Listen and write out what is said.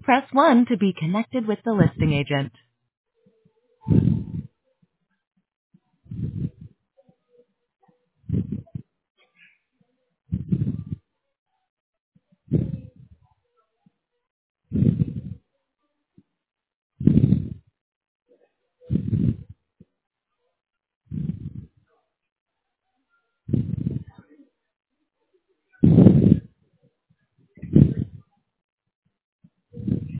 press 1 to be connected with the listing agent.